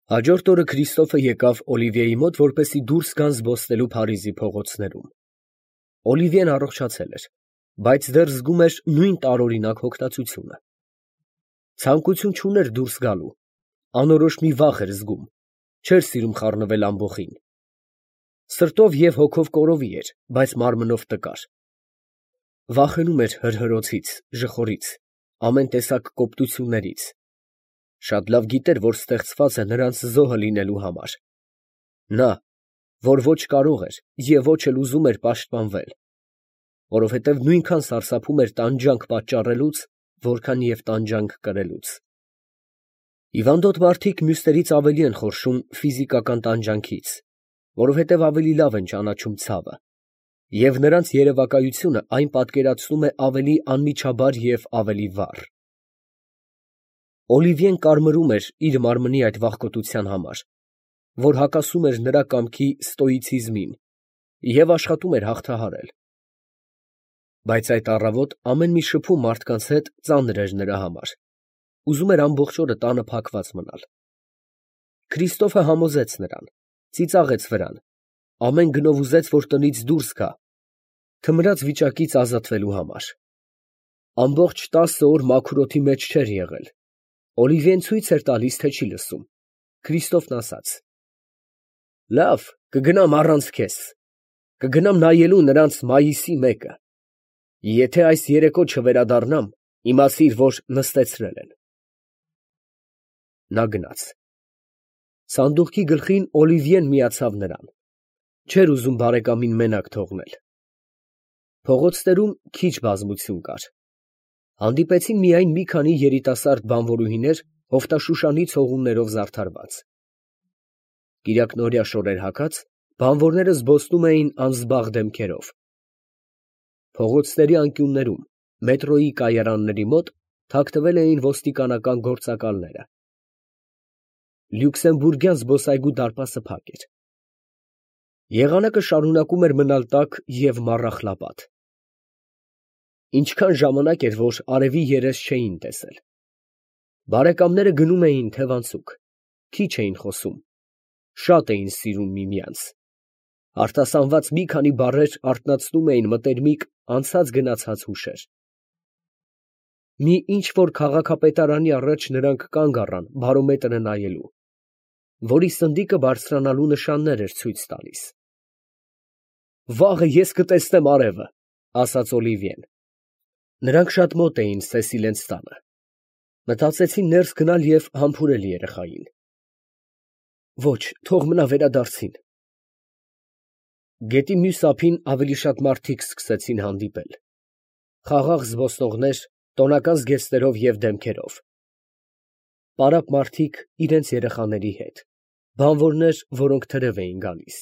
Հաջորդ օրը Քրիստոֆը եկավ Օլիվիեի մոտ, որպեսզի դուրս գան զբոսնելու Փարիզի փողոցներում։ Օլիվիեն առողջացել էր, բայց դեռ զգում էր նույն տարօրինակ հոգնածությունը։ Ցանկություն չուներ դուրս գալու, անորոշ մի վախ էր զգում, չէր սիրում խառնվել ամբոխին։ Սրտով և հոգով կորովի էր, բայց մարմնով տկար։ Վախենում էր հրհրոցից, ժխորից, ամեն տեսակ կոպտություններից։ Շատ լավ գիտեր, որ ստեղծված է նրանց զոհը լինելու համար։ Նա, որ ոչ կարող էր և ոչ էլ ուզում էր պաշտպանվել, որովհետև նույնքան սարսափում էր տանջանք պատճառելուց, որքան և տանջանք կրելուց։ Հիվանդոտ մարդիկ մյուսներից ավելի են խորշում ֆիզիկական տանջանքից, որովհետև ավելի լավ են ճանաչում ցավը, և նրանց երևակայությունը այն պատկերացնում է ավելի անմիջաբար և ավելի վառ։ Օլիվիեն կարմրում էր իր մարմնի այդ վախկոտության համար, որ հակասում էր նրա կամքի ստոիցիզմին, և աշխատում էր հաղթահարել։ Բայց այդ առավոտ ամեն մի շփում մարդկանց հետ ծանր էր նրա համար, ուզում էր ամբողջ օրը տանը փակված մնալ։ Քրիստոֆը համոզեց նրան, ծիծաղեց վրան, ամեն գնով ուզեց, որ տնից դուրս գա, թմրած վիճակից ազատվելու համար։ Ամբողջ 10 օր մաքուր օդի մեջ չէր եղել։ Օլիվիեն ցույց էր տալիս, թե չի լսում։ Քրիստոֆն ասաց. «Լավ, կգնամ առանց քեզ, կգնամ նայելու նրանց մայիսի 1-ը։ Եթե այս երեկո չվերադառնամ, իմացիր, որ նստեցրել են»։ Նա գնաց։ Սանդուղքի գլխին Օլիվիեն միացավ նրան։ Չէր ուզում բարեկամին մենակ թողնել։ Փողոցներում քիչ բազմություն կար։ Հանդիպեցին միայն մի քանի երիտասարդ բանվորուհիներ հովտաշուշանի ցողուններով զարդարված։ Կիրակնօրյա շորեր հագած, բանվորները զբոսնում էին անզբաղ դեմքերով։ Փողոցների անկյուններում, մետրոյի կայարանների մոտ թաքնվել էին ոստիկանական գործակալները։ Լյուքսեմբուրգյան զբոսայգու դարպասը փակ էր։ Եղանակը շարունակում էր մնալ տաք և մառախլապատ։ Ինչքան ժամանակ էր, որ արևի երես չէին տեսել։ Բարեկամները գնում էին թևանցուկ, քիչ էին խոսում, շատ էին սիրում միմյանց։ Արտասանված մի քանի բառեր արթնացնում էին մտերմիկ անցած֊գնացած հուշեր։ Մի ինչ֊որ քաղաքապետարանի առաջ նրանք կանգ առան բարոմետրը նայելու, որի սնդիկը բարձրանալու նշաններ էր ցույց տալիս։ «Վաղը ես կտեսնեմ արևը», ֊ ասաց Օլիվիեն։ Նրանք շատ մոտ էին Սեսիլենց տանը։ Մտածեցին ներս գնալ և համբուրել երեխային։ Ոչ, թող մնա վերադարձին։ Գետի մյուս ափին ավելի շատ մարդիկ սկսեցին հանդիպել։ Խաղաղ զբոսնողներ, տոնական զգեստներով և դեմքերով։ Պարապ մարդիկ իրենց երեխաների հետ, բանվորներ, որոնք թրև էին գալիս։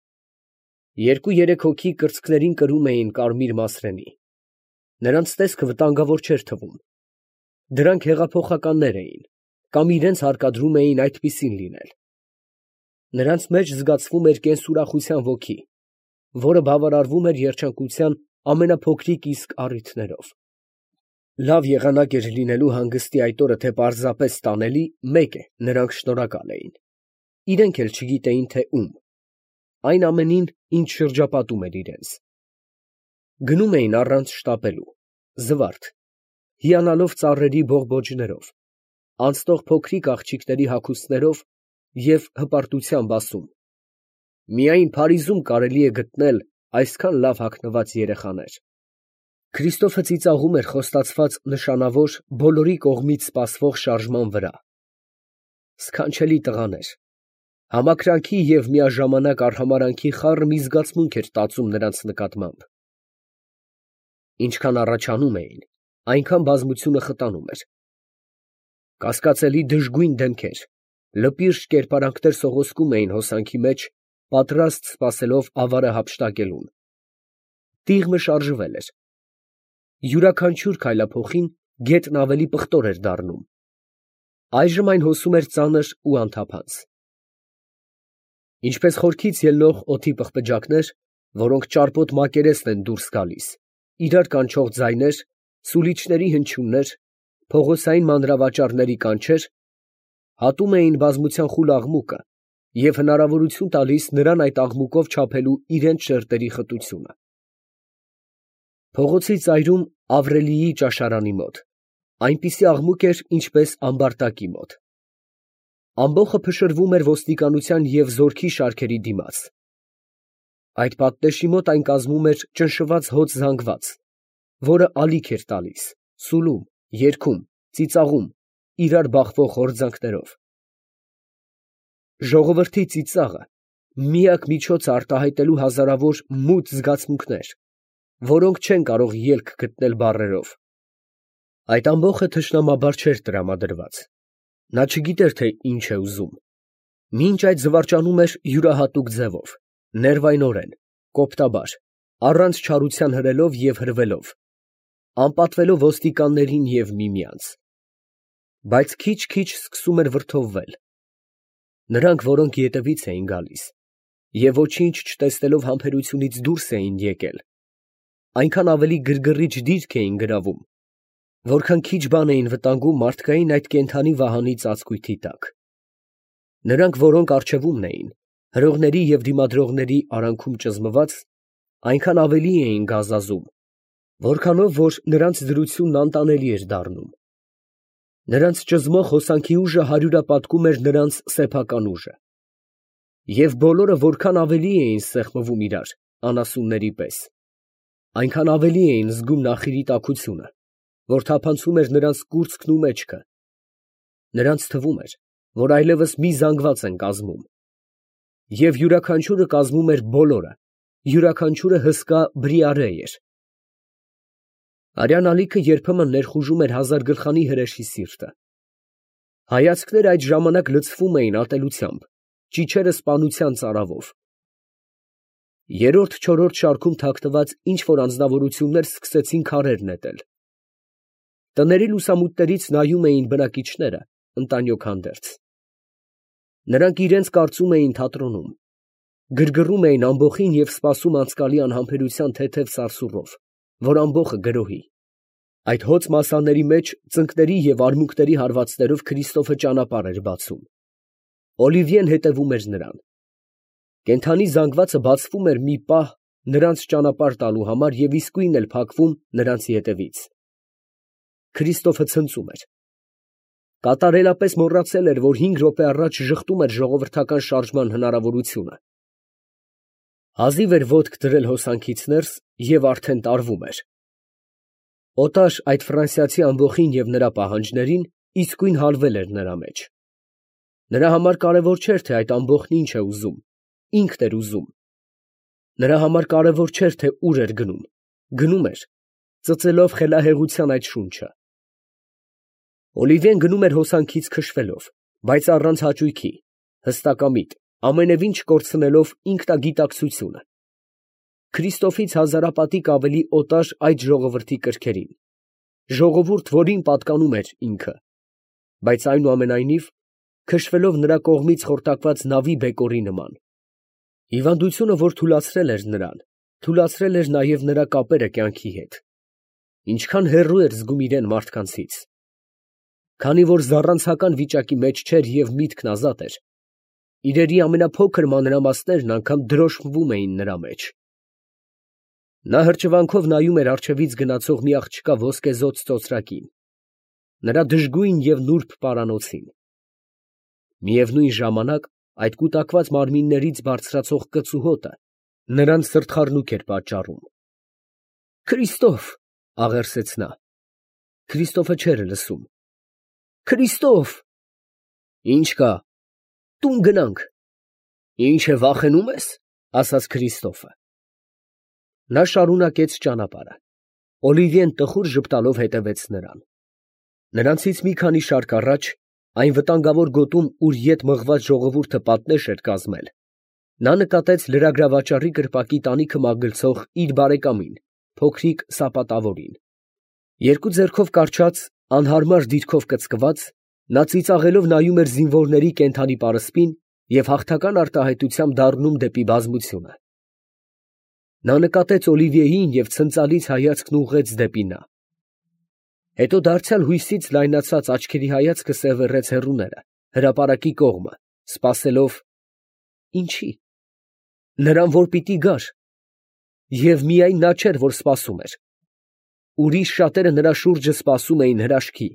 2-3 հոգի կրծքներին կրում էին կարմիր մասրենի։ Նրանց տեսքը վտանգավոր չէր թվում։ Դրանք հեղափոխականներ էին, կամ իրենց հարկադրում էին այդպիսին լինել։ Նրանց մեջ զգացվում էր կենսուրախության ոգի, որը բավարարվում էր երջանկության ամենափոքրիկ իսկ առիթներով։ Լավ եղանակ էր լինելու հանգստի այդ օրը թե պարզապես տանելի, մեկ է, նրանք շնորհակալ էին։ Իրենք էլ չգիտեին, թե ում, այն ամենին, ինչ շրջապատում էր իրենց։ Գնում էին առանց շտապելու, զվարթ, հիանալով ծառերի բողբոջներով, անցնող փոքրիկ աղջիկների հագուստներով և հպարտությամբ ասում. «Միայն Փարիզում կարելի է գտնել այսքան լավ հագնված երեխաներ»։ Քրիստոֆը ծիծաղում էր խոստացված նշանավոր բոլորի կողմից սպասվող շարժման վրա։ Սքանչելի տղաներ։ Համակրանքի և միաժամանակ արհամարհանքի խառը մի զգացմունք էր տածում նրանց նկատմամբ։ Ինչքան առաջանում էին, այնքան բազմությունը խտանում էր։ Կասկածելի դժգույն դեմքեր, լպիրշ կերպարանքներ սողոսկում էին հոսանքի մեջ, պատրաստ սպասելով ավարը հափշտակելուն։ Տիղմը շարժվել էր։ Յուրաքանչյուր քայլափոխին գետն ավելի պղտոր էր դառնում։ Այժմ այն հոսում էր ծանր ու անթափանց։ Ինչպես խորքից ելնող օդի պղպջակներ, որոնք ճարպոտ մակերեսն են դուրս գալիս, իրար կանչող ձայներ, սուլիչների հնչյուններ, փողոցային մանրավաճառների կանչեր, հատում էին բազմության խուլ աղմուկը և հնարավորություն տալիս նրան այդ աղմուկով չափելու իրենց շերտերի խտությունը։ Փողոցի ծայրում Ավրելիի ճաշարանի մոտ այնպիսի աղմուկ էր, ինչպես ամբարտակի մոտ։ Ամբոխը փշրվում էր ոստիկանության և զորքի շարքերի դիմաց։ Այդ պատնեշի մոտ այն կազմում էր ճնշված հոծ զանգված, որը ալիք էր տալիս, սուլում, երգում, ծիծաղում, իրար բախվող հորձանքներով։ Ժողովրդի ծիծաղը միակ միջոցը արտահայտելու հազարավոր մութ զգացմունքներ, որոնք չեն կարող ելք գտնել բառերով։ Այդ ամբոխը թշնամաբար չէր տրամադրված։ Նա չգիտեր, թե ինչ է ուզում։ Մինչ այդ զվարճանում էր յուրահատուկ ձևով, ներվայնորեն, կոպտաբար, առանց չարության հրելով և հրվելով, անպատվելով ոստիկաններին և միմյանց։ Բայց քիչ-քիչ սկսում էր վրդովվել։ Նրանք, որոնք ետևից էին գալիս և ոչինչ չտեսնելով համբերությունից դուրս էին եկել, այնքան ավելի գրգռիչ դիրք էին գրավում, որքան քիչ բան էին վտանգում մարդկային այդ կենդանի վահանի ծածկույթի տակ։ Նրանք, որոնք առջևումն էին, հրողների և դիմադրողների արանքում ճզմված, այնքան ավելի էին գազազում, որքանով որ նրանց դրությունն անտանելի էր դառնում։ Նրանց ճզմող հոսանքի ուժը հարյուրապատկում էր նրանց սեփական ուժը։ Եվ բոլորը որքան ավելի էին սեղմվում իրար, անասունների պես, այնքան ավելի էին զգում նախիրի տաքությունը, որ թափանցում էր նրանց կուրծքն ու մեջքը։ Նրանց թվում էր, որ այլևս մի զանգված են կազմում, և յուրաքանչյուրը կազմում էր բոլորը, յուրաքանչյուրը հսկա բրիարե էր։ Արյան ալիքը երբեմն ներխուժում էր հազարգլխանի հրեշի սիրտը։ Հայացքները այդ ժամանակ լցվում էին ատելությամբ, ճիչերը սպանության ծարավով։ Երրորդ-չորրորդ շարքում թաքնված ինչ֊որ անձնավորություններ սկսեցին քարեր նետել։ Տների լուսամուտներից նայում էին բնակիչները ընտանյոք հանդերձ։ Նրանք իրենց կարծում էին թատրոնում, գրգռում էին ամբոխին և սպասում անցկալի անհամբերության թեթև սարսուռով, որ ամբոխը գրոհի։ Այդ հոծ մասաների մեջ ծնկների և արմունկների հարվածներով Քրիստոֆը ճանապարհ էր բացում։ Օլիվիեն հետևում էր նրան։ Կենդանի զանգվածը բացվում էր մի պահ նրանց ճանապարհ տալու համար և իսկույն էլ փակվում նրանց ետևից։ Քրիստոֆը ցնծում էր։ Կատարելապես մոռացել էր, որ 5 րոպե առաջ ժխտում էր ժողովրդական շարժման հնարավորությունը։ Հազիվ էր ոտք դրել հոսանքից ներս և արդեն տարվում էր։ Օտար այդ ֆրանսիացի ամբոխին և նրա պահանջներին իսկույն հալվել էր նրա մեջ։ Նրա համար կարևոր չէր, թե այդ ամբոխն ինչ է ուզում, ինքն էր ուզում։ Նրա համար կարևոր չէր, թե ուր էր գնում, գնում էր, ծծելով խելահեղության այդ շունչը։ Օլիվիեն գնում էր հոսանքից քշվելով, բայց առանց հաճույքի, հստակամիտ, ամենևին չկորցնելով ինքնագիտակցությունը։ Քրիստոֆից հազարապատիկ ավելի օտար այդ ժողովրդի կրքերին, ժողովուրդ, որին պատկանում էր ինքը, բայց այնուամենայնիվ քշվելով նրա կողմից խորտակված նավի բեկորի նման։ Հիվանդությունը, որ թուլացրել էր նրան, թուլացրել էր նաև նրա կապերը կյանքի հետ։ Ինչքան հեռու էր զգում իրեն մարդկանցից։ Քանի որ զառանցական վիճակի մեջ չէր և միտքն ազատ էր, իրերի ամենափոքր մանրամասներն անգամ դրոշմվում էին նրա մեջ։ Նա հրճվանքով նայում էր առջևից գնացող մի աղջկա ոսկեզօծ ծոծրակին, նրա դժգույն և նուրբ պարանոցին։ Միևնույն ժամանակ այդ կուտակված մարմիններից բարձրացող կծու հոտը նրան սրտխառնուկ էր պատճառում։ «Քրիստո՛ֆ», աղերսեց նա։ Քրիստոֆը չէր լսում։ «Քրիստո՛ֆ»։ «Ինչ կա»։ «Տուն գնանք»։ «Ինչ է, վախենու՞մ ես», ասաց Քրիստոֆը։ Նա շարունակեց ճանապարհը։ Օլիվիեն տխուր ժպտալով հետևեց նրան։ Նրանցից մի քանի շարք առաջ, այն վտանգավոր գոտում, ուր ետ մղված ժողովուրդը պատնեշ էր կազմել, նա նկատեց լրագրավաճառի կրպակի տանիքը մագլցող իր բարեկամին, փոքրիկ սապատավորին։ Երկու ձեռքով կառչած, անհարմար դիրքով կծկված, նա ծիծաղելով նայում էր զինվորների կենդանի պարսպին և հաղթական արտահայտությամբ դառնում դեպի բազմությունը։ Նա նկատեց Օլիվիեին և ցնծալից հայացքն ուղղեց դեպի նա։ Հետո դարձյալ հույսից լայնացած աչքերի հայացքը սևեռեց հեռուները հրապարակի կողմը, սպասելով ինչի, նրան, որ պիտի գար, և միայն նա չէր, որ սպասում էր, ուրիշ շատերը նրա շուրջը սպասում էին հրաշքի,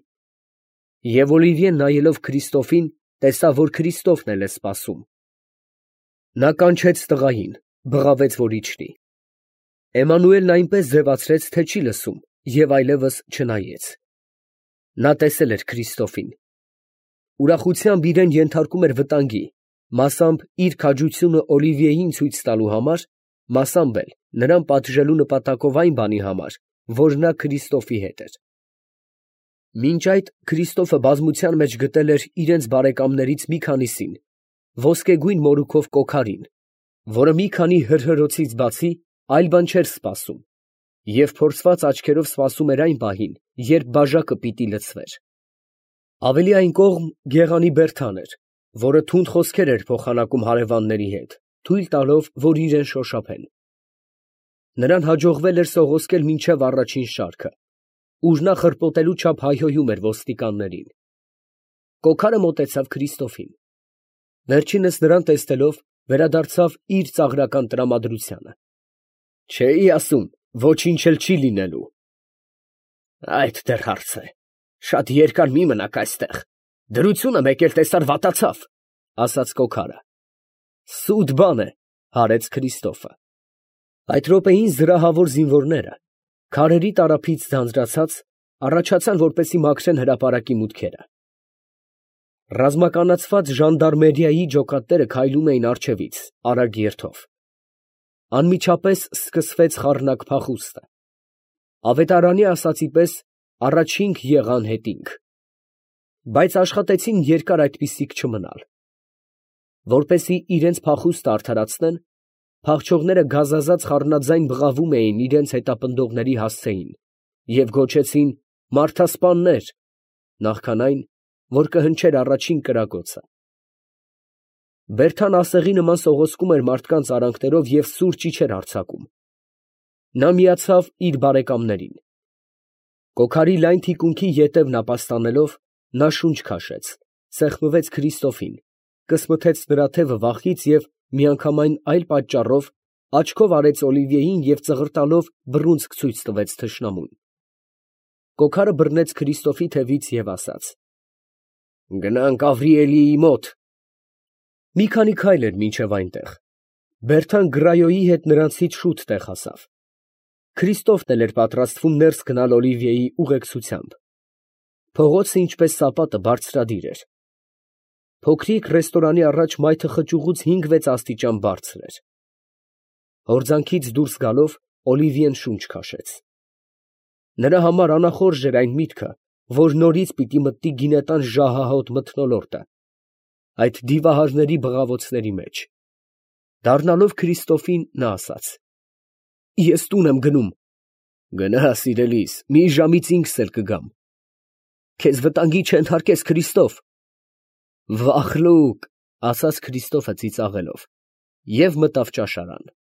և Օլիվիեն նայելով Քրիստոֆին, տեսավ, որ Քրիստոֆն էլ է սպասում։ Նա կանչեց տղային, բղավեց, որ իջնի։ Էմանուելն այնպես ձևացրեց, թե չի լսում և այլևս չնայեց։ Նա տեսել էր Քրիստոֆին։ Ուրախությամբ իրեն ենթարկում էր վտանգի, մասամբ իր քաջությունը Օլիվիեին ցույց տալու համար, մասամբ էլ նրան պատժելու նպատակով այն բանի համար, որ նա Քրիստոֆի հետ էր։ Մինչ այդ Քրիստոֆը բազմության մեջ գտել էր իրենց բարեկամներից մի քանիսին, ոսկեգույն մորուքով կոքարին, որը մի քանի հրհրոցից բացի այլ բան չէր սպասում, և փորձված աչքերով սպասում էր այն պահին, երբ բաժակը պիտի լցվեր։ Ավելի այն կողմ գեղանի Բերթան էր, որը թունդ խոսքեր էր փոխանակում հարևանների հետ, թույլ տալով, որ իրեն շոշափեն։ Նրան հաջողվել էր սողոսկել մինչև առաջին շարքը, ուր նա խրպոտելու չափ հայհոյում էր ոստիկաններին։ Կոքարը մոտեցավ Քրիստոֆին։ Վերջինս նրան տեսնելով, վերադարձավ իր ծաղրական տրամադրությանը։ Չէի ասում, ոչինչ էլ չի լինելու։ Այդ դեռ հարց է, շատ երկար մի մնաք այստեղ, դրությունը մեկ էլ տեսար վատացավ, ասաց կոքարը։ Սուտ բան է, հարեց Քրիստոֆը։ Այդ րոպեին զրահավոր զինվորները, քարերի տարափից ձանձրացած, առաջացան, որպեսզի մաքրեն հրապարակի մուտքերը։ Ռազմականացված ժանդարմերիայի ջոկատները քայլում էին առջևից, արագ երթով։ Անմիջապես սկսվեց խառնակ փախուստը։ Ավետարանի ասացի պես առաջինք եղան հետինք։ Բայց աշխատեցին երկար այդպիսիք չմնալ։ Որպեսզի իրենց փախուստը արդարացնեն, փախչողները գազազած խառնաձայն բղավում էին իրենց հետապնդողների հասցեին և գոչեցին «Մարդասպաններ», նախքան այն, որ կհնչեր առաջին կրակոցը։ Բերթան ասեղի նման սողոսկում էր մարդկանց արանքներով և սուր ճիչեր արձակում։ Նա միացավ իր բարեկամներին։ Կոքարի լայն թիկունքի ետևն ապաստանելով, նա շունչ քաշեց, սեղմվեց Քրիստոֆին, կսմթեց նրա թևը վախից և միանգամայն այլ պատճառով աչքով արեց Օլիվիեին և ծղրտալով բռունցք ցույց տվեց թշնամուն։ Կոքարը բռնեց Քրիստոֆի թևից և ասաց. «Գնանք Գավրիելիի մոտ»։ Մի քանի քայլ էր մինչև այնտեղ։ Բերթան Գրայոյի հետ նրանցից շուտ տեղ հասավ։ Քրիստոֆն էլ էր պատրաստվում ներս գնալ Օլիվիեի ուղեկցությամբ։ Փողոցը, ինչպես սապատը, բարձրադիր էր։ Փոքրիկ ռեստորանի առաջ մայթը խճուղուց 5-6 աստիճան բարձր էր։ Հորձանքից դուրս գալով Օլիվիեն շունչ քաշեց։ Նրա համար անախորժ էր այն միտքը, որ նորից պիտի մտնի գինետան ժահահոտ մթնոլորտը, այդ դիվահարների բղավոցների մեջ։ Դառնալով Քրիստոֆին, նա ասաց. «Ես տուն եմ գնում»։ «Գնա, սիրելիս, մի ժամից ինքս էլ կգամ»։ «Քեզ վտանգի չենթարկես, Քրիստոֆ»։ «Վախլուկ», ասաց Քրիստոֆը ծիծաղելով և մտավ ճաշարան։